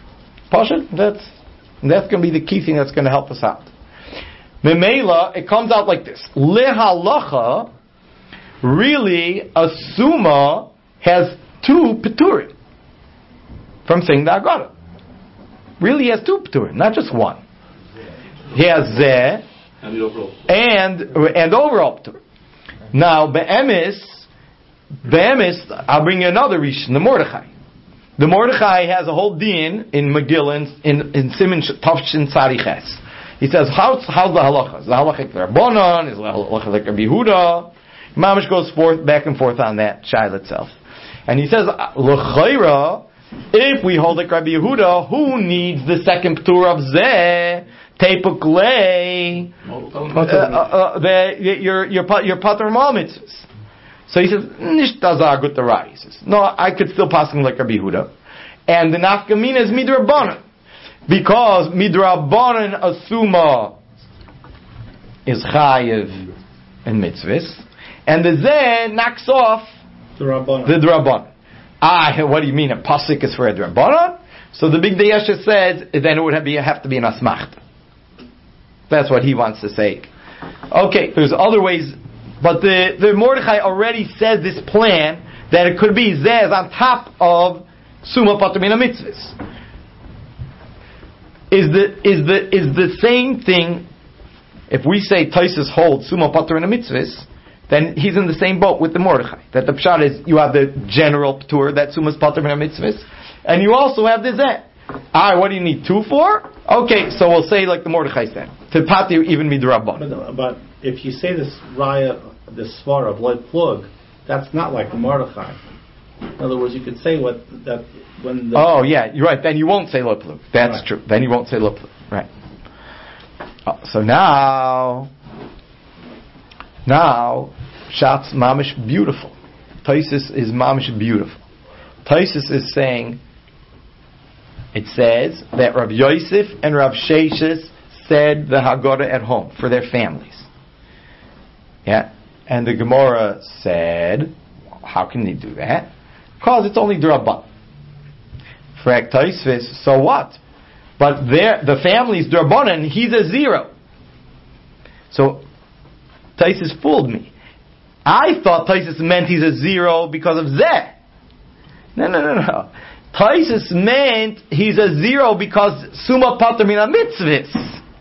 Pasha, that's that's going to be the key thing that's going to help us out. Memela, it comes out like this. Lehalacha, really, a suma has two peturim from saying the Agada. Really, he has two peturim, not just one. He has zeh And the overall. and and overall peturim. Now, be'emis, be'emis, I'll bring you another rishon, the Mordechai. The Mordechai has a whole din in Megillah in in Siman Tavshin Tzadiches. He says, how's, how's the halacha? Is the halacha like Rabbanon? Is the halacha like Rabbi Yehuda? Mamish goes forth, back and forth on that shaila itself. And he says, l'chayra, if we hold like Rabbi Yehuda, who needs the second p'tur of zeh? Tepuk lei, your your your pater mal mitzvahs. So he says, nish tazar gut the He says, no, I could still pass him like Rabbi Yehuda. And the nafkamina is midrabanan. Because midrabanan asuma is chayiv and mitzvahs. And the zeh knocks off The Rabbanan. the drabanan. Ah, what do you mean? A pasuk is for a drabanan? So the big Deyesha says, then it would have, be, have to be an asmacht. That's what he wants to say. Okay, there's other ways, but the, the Mordechai already says this plan that it could be zeh on top of suma patamina mitzvahs. Is the is the is the same thing? If we say Taisus holds suma patamina mitzvahs, then he's in the same boat with the Mordechai. That the pshat is you have the general ptur that suma's patamina mitzvahs, and you also have the zeh. Ah, what do you need two for? Okay, so we'll say like the Mordechai said, to patir even midrabban. But, but if you say this raya, this svar of light plug, that's not like the Mordechai. In other words, you could say what that when. The Oh yeah, you're right. Then you won't say loplu. That's Right. true. Then you won't say loplu. Right. Oh, so now, now, Shat's mamish beautiful. Taisus is mamish beautiful. Taisus is saying. It says that Rav Yosef and Rav Sheshes said the Haggadah at home for their families. Yeah, and the Gemara said, how can they do that? Because it's only Drabban. Frak Taisvis, so what? But their the family's Drabban and he's a zero. So Taisus fooled me. I thought Taisus meant he's a zero because of Zeh. No, no, no, no. Taisus meant he's a zero because suma pater mina mitzvahs.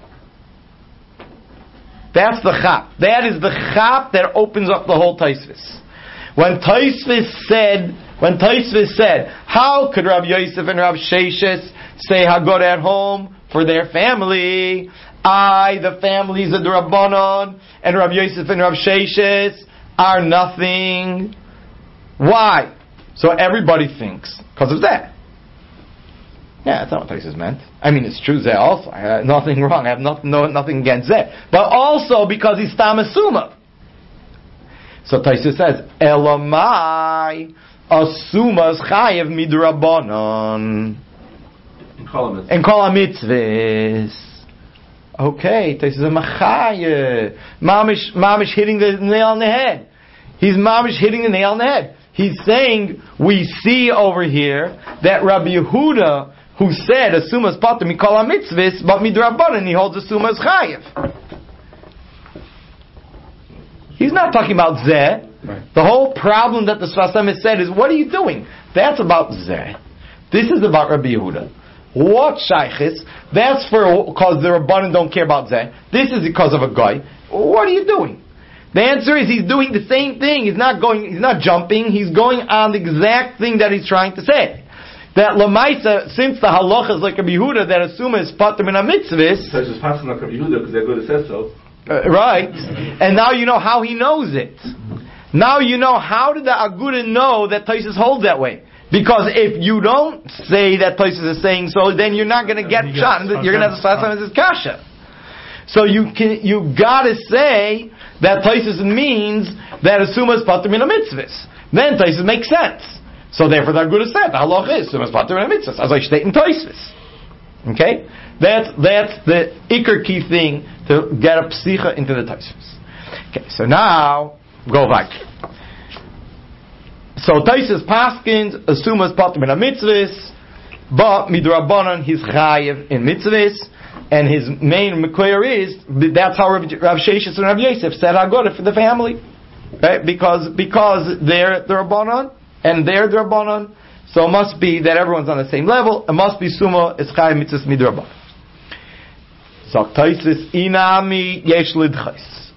That's the chap. That is the chap that opens up the whole Taisus. When Taisus said, when Taisus said, how could Rav Yosef and Rav Sheshes say Haggadah at home for their family? I, the families of the Rabbanon, and Rav Yosef and Rav Sheshes are nothing. Why? So everybody thinks because of that. Yeah, that's not what Taisus meant. I mean, it's true Zeh also. I have nothing wrong. I have nothing, no, nothing against Zeh. But also because he's Tamasuma. So Taisus says, Elamai Asumas Chayev Midrabanon. In Kol And Kol HaMitzvahs. Okay, Taisus is a Machayev. Mamish, Mamish hitting the nail on the head. He's Mamish hitting the nail on the head. He's saying, we see over here that Rabbi Yehuda, who said, Asumas pater mikol ha-mitzvahs, but midrabanan, he holds Asumas chayev. He's not talking about Zeh. Right. The whole problem that the Sfas Emes said is, what are you doing? That's about Zeh. This is about Rabbi Yehuda. What shaychis? That's for, because the Rabbanan don't care about Zeh. This is because of a guy. What are you doing? The answer is he's doing the same thing. He's not going. He's not jumping. He's going on the exact thing that he's trying to say. That lamaisa, since the halacha is like Rabbi Yehuda, that asuma is pater min ha-mitzvahs. So just passing like Rabbi Yehuda because they're good at says so. Uh, right. And now you know how he knows it. Now you know how did the Aguda know that Taisus holds that way. Because if you don't say that Taisus is saying so, then you're not going to get shot. You're going to have the Sfas Emes kasha. So you can you gotta say that Taisus means that asuma is pater min ha-mitzvahs. Then Taisus makes sense. So therefore the Aguda said the halacha is asuma is pater min ha-mitzvahs, as I state in Taisus. Okay, that's that's the ikar key thing to get a psicha into the Taisus. Okay, so now go back. So Taisus paskins asuma is pater min ha-mitzvahs, But midrabanan he's chayiv in mitzvahs, and his main mekoyer is that's how Rav, Rav Sheshes and Rav Yosef said Haggadah for the family, right? Because because they're the Rabbanan and they're the Rabbanan, so it must be that everyone's on the same level. It must be summa is chayiv mitzvahs midrabanan. So Taisus inami yesh lidchais.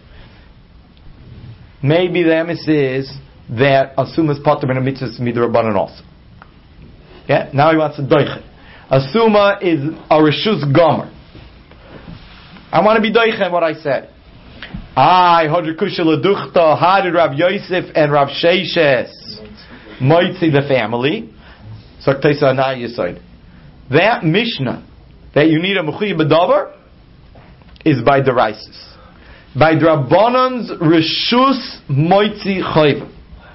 Maybe the emes is that a summa is patur min a mitzvahs midrabanan also. Yeah, now he wants to doiche. A summa is a reshus gomer. I want to be doiche what I said. I hodr kusha leduchta. How did Rav Yosef and Rav Sheshes moitzi the family? So Tesa na yisoid. That Mishnah that you need a mechuyev b'davar is by deraisis. By Drabanan's reshus moitzi chayv.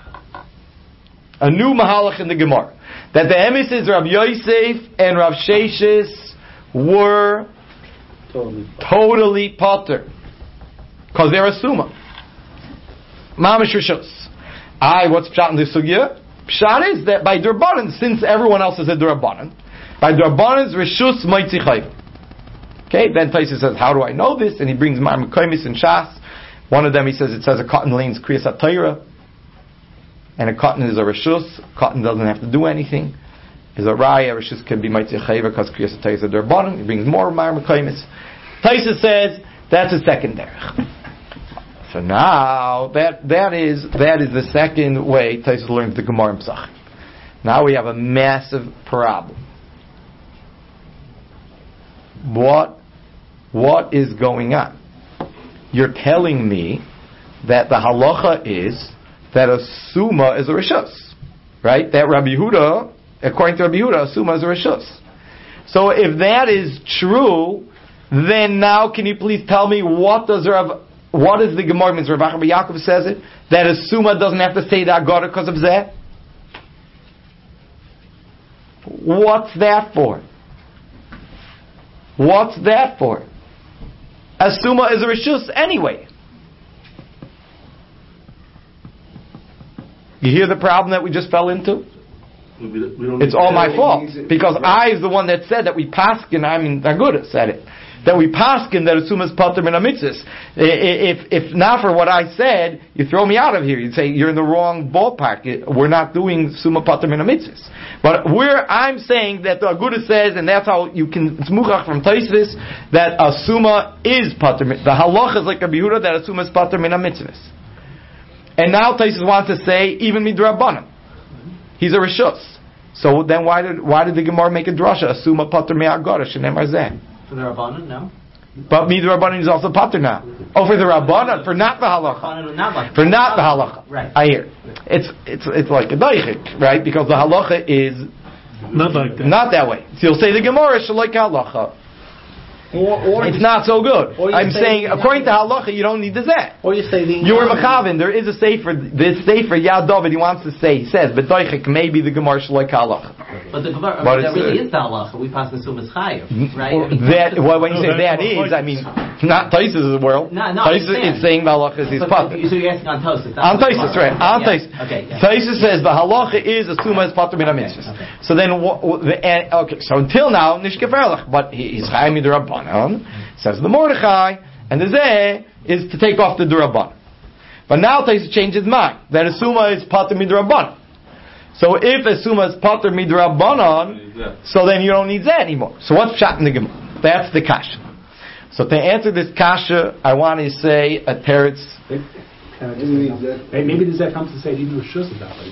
A new mahalach in the Gemara. That the emes is Rav Yosef and Rav Sheshes were totally, totally potter. Because they're a summa. Mamish reshus. I, what's pshat in the sugya? Pshat is that by Drabanan, since everyone else is a Drabanan, by Drabanan's reshus moitzi chayv. Okay, then Taisa says, how do I know this? And he brings Mar Mekoimis and Shas. One of them, he says, it says a cotton lanes Kriyas HaTorah. And a cotton is a reshus. Cotton doesn't have to do anything. Is a raya. Reshus can be mitzvah chayva because kriyas hatayis is a derbanan. He brings more mar mekoimis. Taisa says that's a second derech. So now that that is that is the second way Taisa learns the Gemara in Pesach. Now we have a massive problem. What what is going on? You're telling me that the halacha is that a summa is a reshus, right? That Rabbi Yehuda, according to Rabbi Yehuda, a summa is a reshus. So if that is true, then now can you please tell me what does Rav, what is the Gemara means? Rav Acha Yaakov says it that a summa doesn't have to say the Haggadah because of that. What's that for? What's that for? A summa is a reshus anyway. You hear the problem that we just fell into? We, we don't it's all my fault because I is the one that said that we paskin. I mean, Naguda said it that we paskin that assume is pater min hamitzvos. If if not for what I said, you throw me out of here. You'd say you're in the wrong ballpark. We're not doing summa pater min hamitzvos. But where I'm saying that the Aguda says, and that's how you can it's muchach from Taisvis that a summa is pater. The halacha is like a biura that a summa is pater min hamitzvos. And now Taisus wants to say even midrabanan. He's a reshus. So then why did why did the Gemara make a drasha? Asuma pater me'agara shenemar zeh. For the Rabbanan, no. But midrabanan is also pater now. Oh, for the Rabbanan, for not the halacha. For not the halacha. Right. I hear. It's it's it's like a daichik, right? Because the halacha is not like that. Not that way. So you'll say the Gemara is like halacha. Or, or it's not so good. I'm say saying, according to halacha, you don't need the zeh. Or you say the you were mechavin. There is a sefer. This sefer Yad David. He wants to say. He says, but doichik maybe the gemara shloik halacha. But the gemara but that really uh, is the halacha. We pass the sumas chayiv, right? I mean, that well, when you no, say that is, I mean, not Taisus' world. No, no. Taisus is saying the halacha is his pater. So you're asking on Taisus. On Taisus, right? On yeah. Taisus. Okay. Yeah. Taisus says the halacha is a suma is pater min hamitzvos. So then, okay. So until now, nishkeferlach, but he's chayim midrabanan. Says the Mordechai, and the Zeh is to take off the Durabban. But now Taisus changed his mind. That a Summa is Pater Midrabban. So if a Summa is Pater Midrabbanon, so then you don't need Zeh anymore. So what's Pshat in the Gemara? That's the Kasha. So to answer this Kasha, I want to say a teretz. Maybe the Zeh comes to say even Rishus is that way.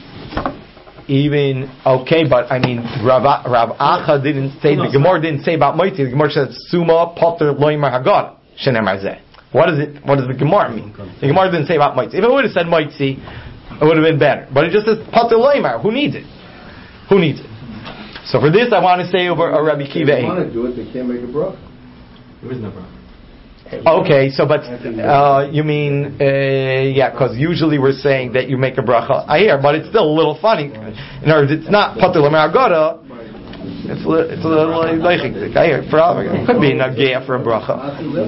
Even okay, but I mean, Rav, Rav Acha didn't say the Gemara didn't say about Moitzi. The Gemara says Suma Potter Loimer Hagad Shenemar Zeh. What is it? What does the Gemara mean? The Gemara didn't say about Moitzi. If it would have said Moitzi, it would have been better. But it just says Potter Loimer. Who needs it? Who needs it? So for this, I want to say over a Rabbi Kiva. If they want to do it, they can't make a bracha. There is no bracha. Okay, so but uh, you mean uh, yeah? Because usually we're saying that you make a bracha. I hear, but it's still a little funny. In other words, it's not pater l'meragada. It's a little, it's a little leichik. I hear for it could be a nagea for a bracha.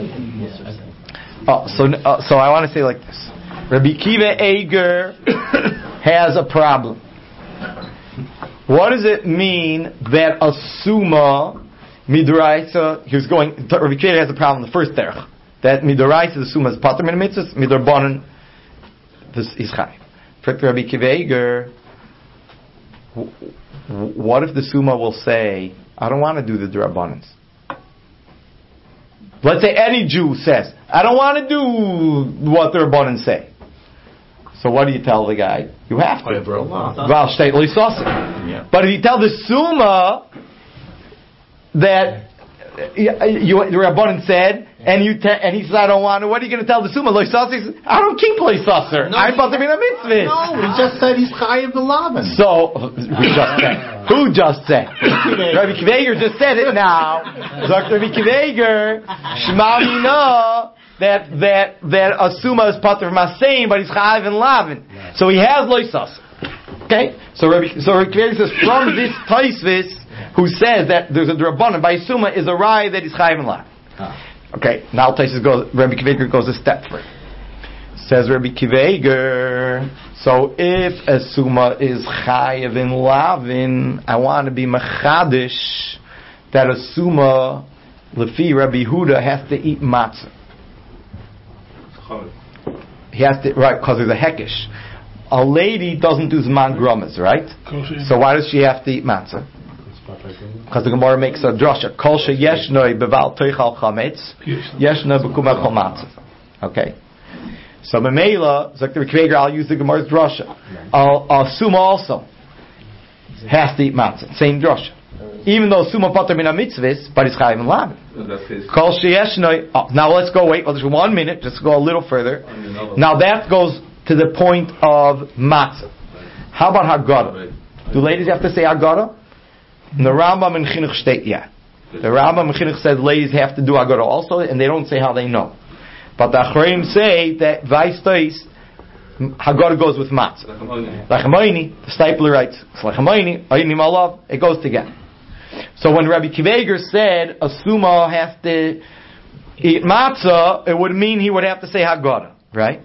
Oh, so uh, so I want to say like this: Rabbi Kiva Eger has a problem. What does it mean that a suma midoraisa? He was going. Rabbi Kiva has a problem. The first derech that midoraisa the suma is pater min mitzvahs, midorbanan this is chayiv. For Rabbi Kiva, what if the suma will say, "I don't want to do the drabbanans"? Let's say any Jew says, "I don't want to do what the rabbanan say." So what do you tell the guy? You have to. Val shteit lo yisasik. But if you tell the suma that you, you, the rabbanan said, and you te- and he says, "I don't want to," what are you going to tell the suma? Lo yisasik? I don't keep lo yisaser. I'm about to be a mitzvah. No, he just said he's chayiv the lavin. So who just said? Who just said? Rabbi Kiveger just said it now. Zok Rabbi Kiveger, Shema Mina. That that that a suma is pater masein, but he's chayiv and lavin. So he has loisas. Okay. So Rabbi so Rabbi Kiveger says from this taisvis who says that there's a drabanan by suma is a raya that he's chayiv and lavin. Okay. Now taisvis goes. Rabbi Kiveger goes a step further. Says Rabbi Kiveger. So if a suma is chayiv and lavin, I want to be mechadish that a suma lefi Rabbi Huda has to eat matzah. He has to, right, because there's a hekesh. A lady doesn't do zman grumas, right? So why does she have to eat matzah? Because the Gemara makes a drasha. Kol she yeshnoi beval toichal chametz, yeshnoi bekumach chol matzah. Okay. So Memela, Zakir Kveger, I'll use the Gemara's drasha. I'll, I'll assume also has to eat matzah. Same drasha. Even though suma pater min mitzvahs, but it's chayiv and lavin. Kol sheyeshnoi. Oh, now let's go. Wait, well, just one minute. Just go a little further. Now that goes to the point of matzah. How about Haggadah? Do ladies have to say Haggadah? The Rambam and Chinuch state yeah. The Rambam and Chinuch says ladies have to do Haggadah also, and they don't say how they know. But the Achreim say that Vaistois Haggadah goes with matzah. Lachamoini, the Stipler writes, Lachamoini, Ayinim Alav, it goes together. So when Rabbi Kiveger said a suma has to eat matzah, it would mean he would have to say Haggadah, right?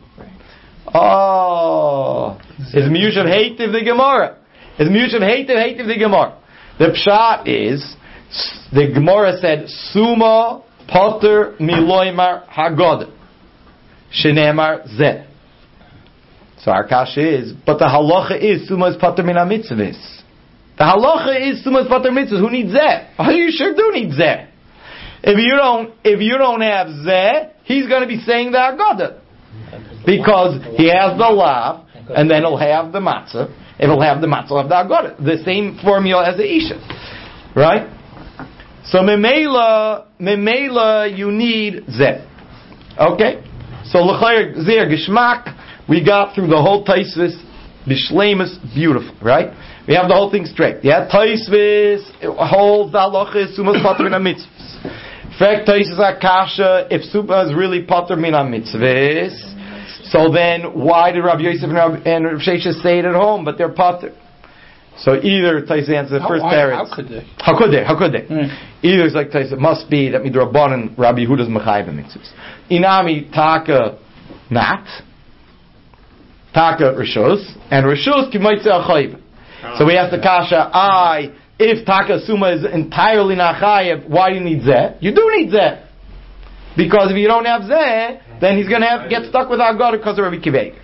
Oh, is Miyushav Hativ the Gemara? Is Miyushav Hativ Hativ the Gemara? The pshat is the Gemara said suma pater miloymar Haggadah, shenemar zeh. So our kasha is, but the halacha is suma is pater min mitzvahs. The halacha is sumas pater mitzvahs. Who needs zeh? Oh, you sure do need zeh. If you don't, if you don't have zeh, he's going to be saying the Haggadah because he has the lav, and then he'll have the matzah. If he'll have the matzah, he'll have the Haggadah. The same formula as the isha, right? So memela, memela, you need zeh. Okay. So l'chayr zeh geshmak. We got through the whole taisvis, bishleimus, beautiful, right? We have the whole thing straight. Yeah, Taisvis holds the halacha is sumas pater min mitzvahs. Fact Taisvis akasha if suma is really pater min mitzvahs. So then why did Rabbi Yosef and Rabbi, and Rabbi Sheshes say it at home, but they're pater? So either Taisvis answers the first parents. How could they? How could they? How could they? Mm. Either it's like Taisvis must be that midrabanan Rabbi Yehuda's mechayiv mitzvahs. Inami taka not taka rishos and rishos kimaytze achayiv. So we ask the kasha, I, if taka suma is entirely not chayiv, why do you need zeh? You do need zeh. Because if you don't have zeh, then he's going to have get stuck with Haggadah because of Rabbi Kiveger.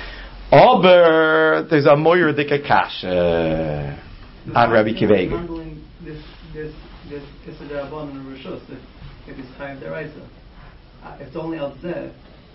Aber, there's a moyer dika kasha on Rabbi Kiveger. Handling this, this, this, this is the Rabban and the Rishos, if, if it's chayiv deraisa. Uh, It's only al zeh.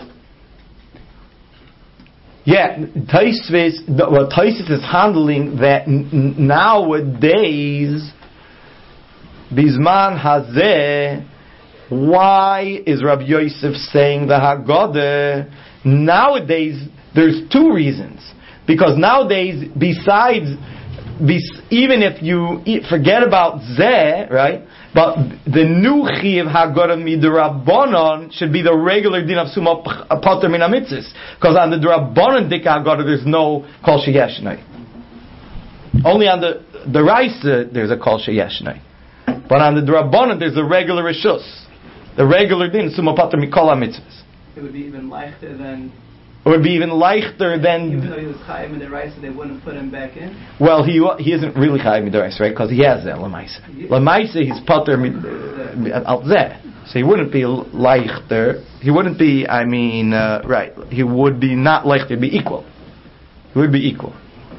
Yeah, Taisvis, what Taisvis is handling that n- n- nowadays, Bizman Hazeh, why is Rabbi Yosef saying the Haggadah? Nowadays, there's two reasons. Because nowadays, besides, bes- even if you eat, forget about Zeh, right? But the new Chiv Haggadah Midrabanan should be the regular din of Suma Pater Min HaMitzvahs. Because on the Drabanan Dik Haggadah there's no Kol Sheyeshnei. Only on the the Raisa there's a Kol Sheyeshnei. But on the Drabanan there's a regular Rishus. The regular din Suma Pater Mikol HaMitzvahs. It would be even leichter than It would be even leichter than. Even though he was chayiv in the right, so they wouldn't put him back in. Well, he he isn't really chayiv midorais, right? Because he has that lemaisa. Lemaisa, he's pater al zeh, so he wouldn't be leichter. He wouldn't be. I mean, uh, right? He would be not leichter. He'd be equal. He would be equal.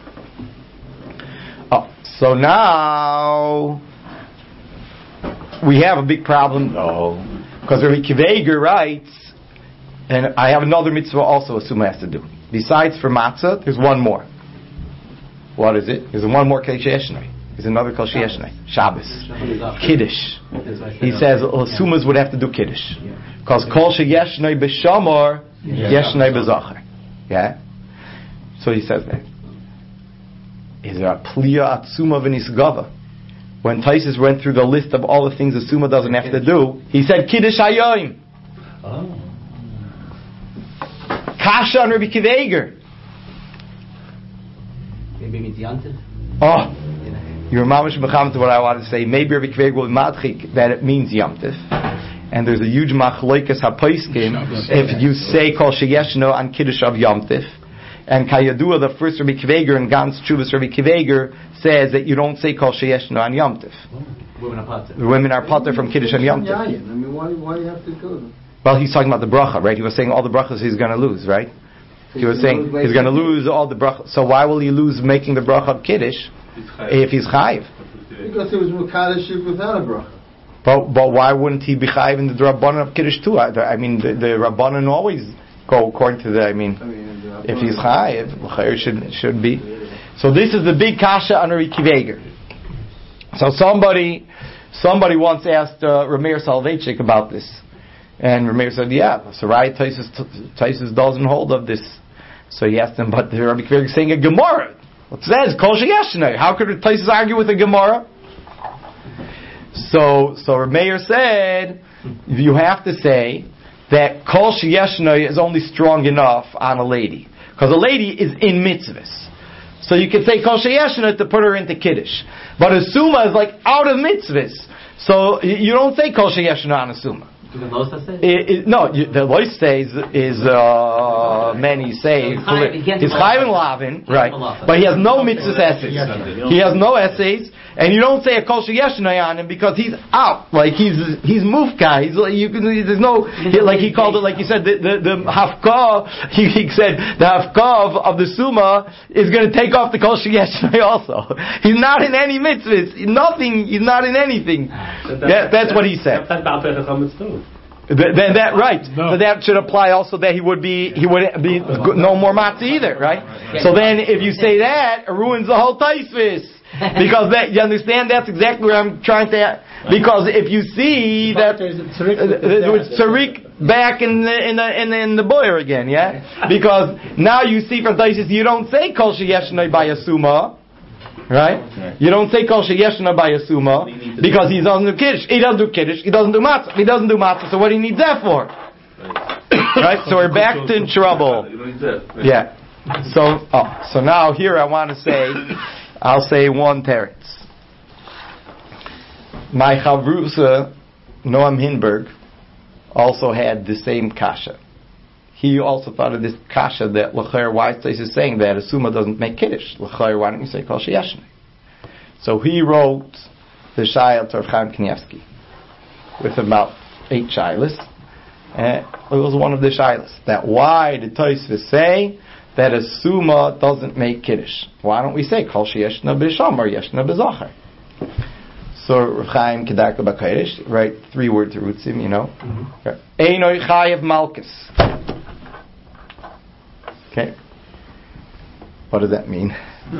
Oh, so now we have a big problem, though, because Rabbi Kiveger writes. And I have another mitzvah also a summa has to do. Besides for matzah, there's one more. What is it? There's one more kol sheyeshnei. There's another kol sheyeshnei. Shabbos. Kiddush. He says oh, summas would have to do kiddush. Because kol sheyeshnei b'shamor, yeshnei b'zachar. Yeah? So he says that. Is there a pliya atzuma v'nisgava? When Taisus went through the list of all the things a summa doesn't have to do, he said kiddush hayoim. Oh. Kasha on Rabbi Kiveger. Maybe it means yantiv. Oh, you're mamish mechamed to what I want to say. Maybe Rabbi Kiveger will madchik that it means yamtiv. And there's a huge machloikas hapoiskim if you say kol sheyeshno on kiddush of yamtiv. And Kayadua, the first Rabbi Kiveger and Gans Chuvas Rabbi Kiveger says that you don't say kol sheyeshno on yamtiv. Women are pater. The women are pater from kiddush and yamtiv. I mean, why why do you have to go there? Well, he's talking about the bracha, right? He was saying all the brachas he's going to lose, right? He was saying he's going to lose all the brachas. So why will he lose making the bracha of kiddush if he's chayiv? Because he was mukaddish without a bracha. But but why wouldn't he be chayiv in the rabbanon of kiddush too? I, I mean, the, the rabbanon always go according to the. I mean, I mean if he's chayiv, l'chayr should should be. So this is the big kasha on Rabbi Kiveger. So somebody somebody once asked uh, Rameir Soloveitchik about this. And Rameir said, yeah, so right, Taisus doesn't hold of this. So he asked him, but the Rabbi Kiveger is saying a Gemara. What says? Kol sheyeshnei. How could Taisus argue with a Gemara? So, so Rameir said, you have to say that Kol sheyeshnei is only strong enough on a lady. Because a lady is in mitzvahs. So you can say Kol sheyeshnei to put her into Kiddush. But a Summa is like out of mitzvahs. So you don't say Kol sheyeshnei on a Summa. Do the Losa say? It, it, no, you, the Lois says is uh, many say So he's he's chayv and lavin, right? But he has no mitzvahs essays. He has no essays, and you don't say a kol sheyeshnei on him because he's out, like he's he's mufka. He's like you can. There's no he, like he called it, like you said, the the, the hafkah. He, he said the hafkah of, of the summa is going to take off the kol sheyeshnei also. He's not in any mitzvahs. Nothing. He's not in anything. Yeah, that's what he said. Then that right, no. But that should apply also that he would be he would be no more matzah either, right? So then if you say that, it ruins the whole taisvis because that you understand that's exactly what I'm trying to. Because if you see that it's tzarik back in the in the in the, in the boyer again, yeah. Because now you see from taisvis you don't say kol sheyeshnei by a summa. Right? right? You don't say kol sheyeshna by a summa because he doesn't do kiddush. He doesn't do kiddush. He doesn't do matzah. He doesn't do matzah. So what do you need that for? Right? right? So we're back to trouble. Yeah. So oh, so now here I want to say, I'll say one teretz. My chavrusa Noam Hinberg also had the same kasha. He also thought of this kasha that l'chayr why is saying that a summa doesn't make kiddush. L'chayr, why don't you say kol sheyeshnei? So he wrote the shayla to Rav Chaim Kanievsky with about eight shaylas. And it was one of the shaylas that why did Tosfos say that a summa doesn't make kiddush? Why don't we say kol sheyeshna b'sham or yeshna b'zachar? So Rav Chaim Kedarka b'Kodesh, right? Three word terutzim, you know. Einoi chayev malchus. Okay. What does that mean?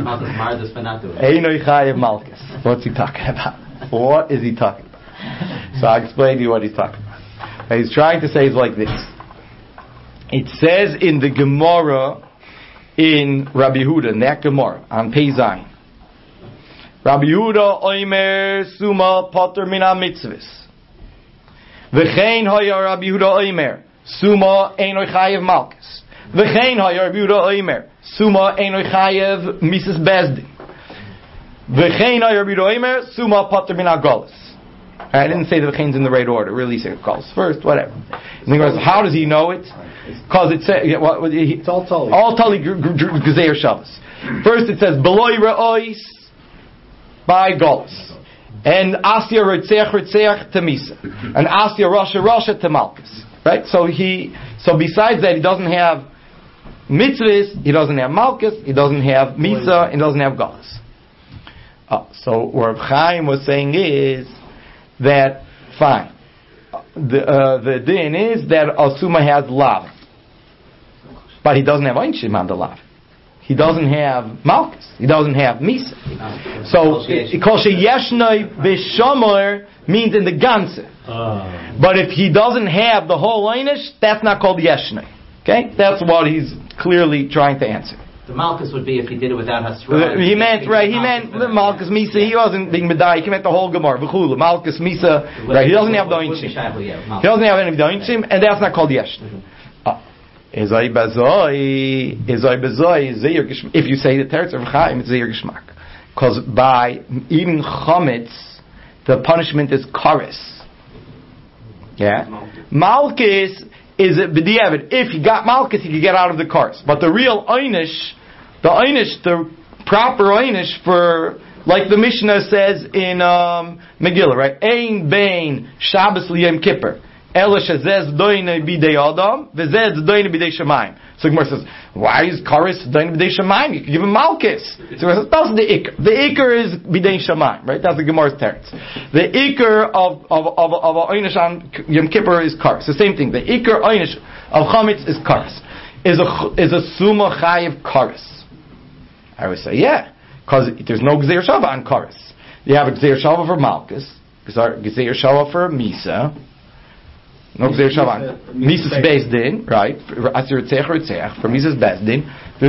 Einoi chayev malchus. What's he talking about? What is he talking about? So I'll explain to you what he's talking about. What he's trying to say is like this. It says in the Gemara in Rabbi Yehuda, in that Gemara, on Pei Zayin. Rabbi Yehuda oimer suma poter min ha-mitzvahs. V'chein haya Rabbi Yehuda oimer suma einoi chayev malchus. V'chein haya Rabbi Yehuda oimer suma einoi chayev misas bezdin. V'chein haya Rabbi Yehuda oimer suma poter min ha-golus. I didn't say the v'chein's in the right order. Really, say it calls first, whatever. And the Gemara says, how does he know it? Because it says, yeah, what, what, he, It's all totally. all totally gezeir Shabbos. First it says, Beloi Ra'ois by Golos. And Asya Ritzech Ritzech to Misa. And Asya Rasha Rasha to Malchus. Right? So he, so besides that, he doesn't have mitzvahs, he doesn't have Malchus, he doesn't have Misa, he doesn't have Golos. Uh, so what Reb Chaim was saying is that, fine, the uh, the din is that Asuma has lav. But he doesn't have Einshim on the lav. He doesn't have Malchus. He doesn't have Misa. So, Kol Sheyeshnoi B'Shomer means in the Ganze. Uh, But if he doesn't have the whole Einish, that's not called Yeshnoi. Okay? That's what he's clearly trying to answer. The Malchus would be if he did it without Hasra. He meant, right, he meant the Malchus Misa, he wasn't being Medai, he meant the whole Gemara, V'chulu, Malchus Misa, right, he doesn't have the Einshim. He doesn't have any of the Einshim, and that's not called Yeshnoi. Ezoi bazoi, ezoi bazoi, zeir gishmak. If you say the teretz of Chaim, it's zeir gishmak. Because by eating chametz, the punishment is kares. Yeah? Malchus is a b'diavad. If he got Malchus, he could get out of the kares. But the real einish, the einish, the proper einish for, like the Mishnah says in um, Megillah, right? Ein bein Shabbos liyom Kippur. Ela shezez doine bidei adam, vezez doine bidei shemayim. So Gemara says, why is Karis doine bidei shemayim? You can give him Malchus. So Gemara says, that's the ikr. The ikr is bidei shemayim, right? That's the Gemara's teretz. The ikr of of of of a einish on Yom Kippur is Karis. The same thing. The ikr einish of chametz is Karis. Is a is a suma chayiv Karis? I would say, yeah, because there's no gzeir shava on Karis. You have a gzeir shava for Malchus, gzeir shava for Misa. No gzeir shavan. Mises based in, right? Asir tzech or tzech for Mises based in.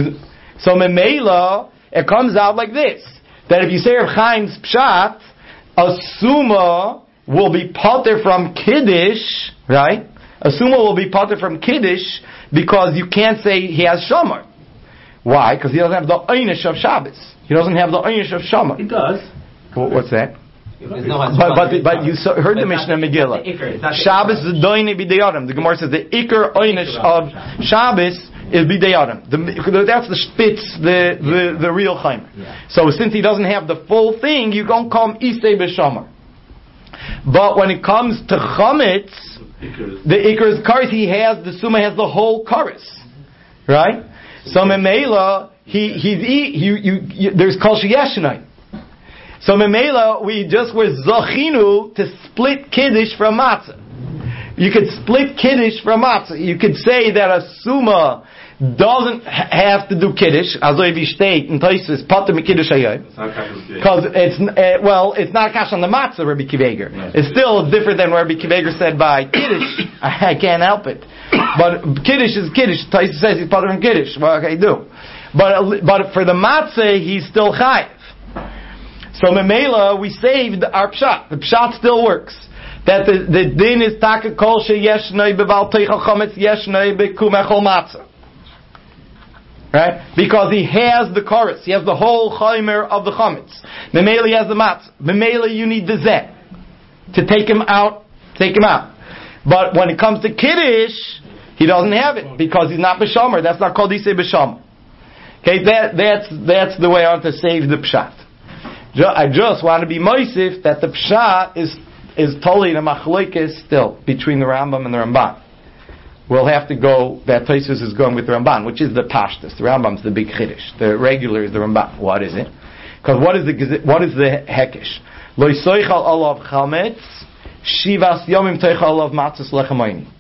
So memela, it comes out like this: that if you say Reb Chaim's pshat, a suma will be pater from kiddush, right? A suma will be pater from kiddush because you can't say he has shomer. Why? Because he doesn't have the einish of Shabbos. He doesn't have the einish of shomer. He does. What's that? No but but, but you saw, heard the Mishnah Megillah. Shabbos is doine b'dei adam. The Gemara says the ikar einish of Shabbos is b'dei adam. That's the spitz, the the, the real chaimer. Yeah. So since he doesn't have the full thing, you don't call him isei b'shomer. But when it comes to chametz, the ikar is kares. He has the suma has the whole kares, right? So memela he he's eat, you, you, you there's kol sheyeshnai. So memela, we just were zachinu to split kiddush from matzah. You could split kiddush from matzah. You could say that a suma doesn't have to do kiddush, azoy v'shteit in Tosfos pater mikiddush hayom, because it's uh, well, it's not kash on the matzah, Rabbi Kiveger. No. It's still different than what Rabbi Kiveger said by kiddush. I can't help it, but kiddush is kiddush. Tosfos says he's pater from kiddush. What can he do? But but for the matzah, he's still chayiv. So memela, we saved our pshat. The pshat still works. That the, the din is taka kol sheyeshnoi beval teichel chametz yeshnoi bekumechol matzah. Right? Because he has the chorus. He has the whole chaimer of the chametz. Memela he has the matzah. Memela you need the zeh. To take him out, take him out. But when it comes to kiddush, he doesn't have it. Because he's not b'shomer. That's not called isei b'shomer. Okay, that, that's, that's the way I want to save the pshat. I just want to be moisif that the pshat is is totally in a machlokes still between the Rambam and the Ramban. We'll have to go. That Tosfos is going with the Ramban, which is the pashtus. The Rambam's the big chiddush. The regular is the Ramban. What is it? Because what is the what is the hekesh? Lo yisoichal olav chametz shivas yomim toichal olav matzos lechamoini.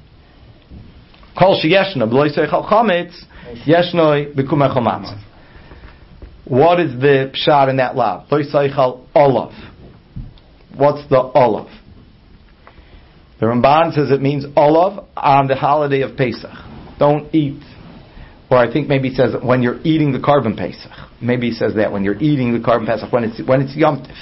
Kol sheyeshna lo yisoichal chametz yeshnoi bekumechol matzos. What is the pshat in that lav? Toisaychal olav. What's the olav? The Ramban says it means olav on the holiday of Pesach. Don't eat. Or I think maybe it says when you're eating the carbon Pesach. Maybe he says that when you're eating the carbon Pesach, when it's when it's Yom Tif.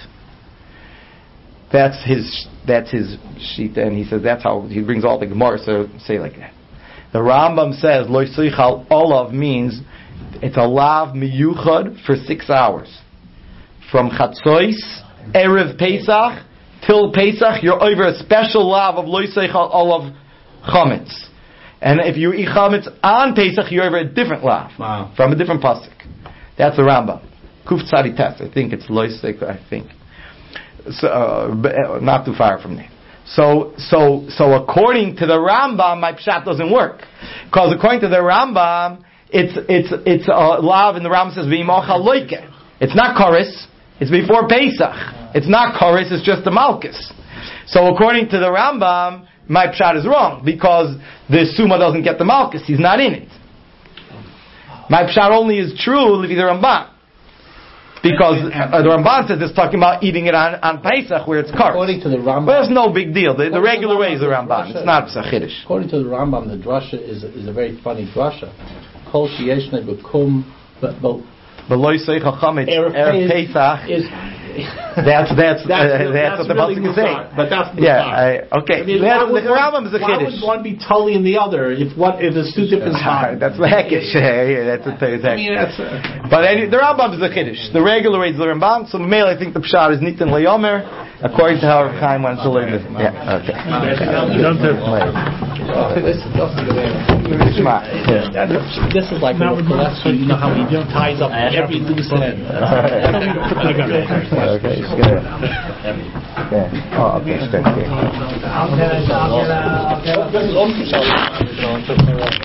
That's his that's his shita, and he says that's how he brings all the Gemara, so say like that. The Rambam says lo yisoichal olav means it's a lav miyuchad for six hours. From Chatzois, Erev Pesach, till Pesach, you're over a special lav of lo yiseichel olav chametz. And if you eat chametz on Pesach, you're over a different lav. Wow. From a different pasuk. That's the Rambam. Kuf tzadi tes, I think it's lo yiseichel, I think. So, uh, not too far from there. So, so, so according to the Rambam, my pshat doesn't work. Because according to the Rambam, it's, it's, it's a lav, and the Rambam says, v'imocha loike. It's not Koris, it's before Pesach. It's not Koris, it's just the Malchus. So according to the Rambam, my pshat is wrong, because the Suma doesn't get the Malchus, he's not in it. My pshat only is true, Levi the Ramban. Because uh, the Ramban says it's talking about eating it on, on Pesach where it's Koris. According to the Rambam, but it's no big deal. The, the regular way is the Rambam. It's not Psachidish. According to the Rambam, the drasha is is a very funny drasha. Kol sheyeshne bekum, but but Below Seichel Chametz Erev Pesach. is That's that's that's, uh, that's, that's what the really pasuk is saying. bizarre, but that's Yeah. bizarre. I, okay. I mean, That's, why would the one- Rambam is a Why chiddush. would one be totally in the other if what if it's two different Ah, spots? that's the heckish. Yeah, that's a I mean, that's. Uh, But any, the Rambam is the chiddush. The regular way is the Ramban. So male, I think the pshat is nitin leyomer, according to how Rav Chaim wants to learn it. Yeah. Okay. This, Shema. this is like a Gillespie, you know how he ties up every loose end. Okay. It's good. Yeah. Oh, okay. Thank you. I'll get it, I'll get it, I'll get it. This is also